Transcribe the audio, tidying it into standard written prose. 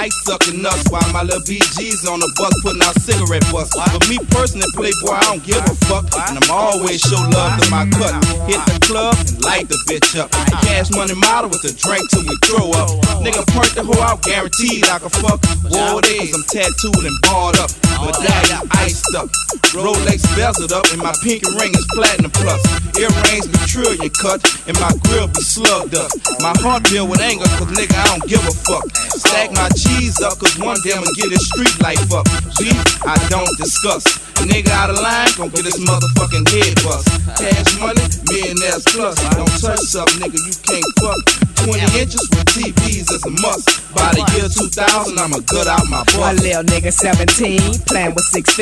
ice sucking nuts while my little BG's on the bus putting out cigarette butts. But me personally, Playboy, I don't give a fuck, and I'm always show love to my cut. Hit the club and light the bitch up. Cash money model with the drink till we throw up. Nigga point the hoe out, guaranteed I can fuck. War days, I'm tattooed and barred up. Medallion iced up. Rolex bezeled up, and my pinky ring is platinum plus. Earrings be trillion cut, and my grill be slugged up. My heart filled with anger, cause nigga, I don't give a fuck. Stack my cheese up, cause one day I'ma get his street life up. Beef, I don't discuss. Nigga out of line, gon' get his motherfucking head bust. Cash money, millionaires plus. Don't touch something, nigga, you can't fuck. 20 inches with TVs is a must. By the year 2000, I'ma gut out my butt. One little nigga 17, playing with 6